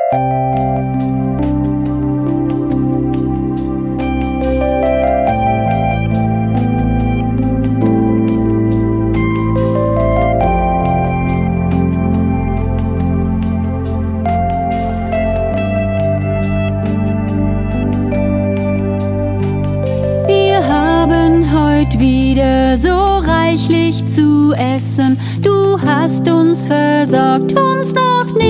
Wieder so reichlich zu essen, du hast uns versorgt, uns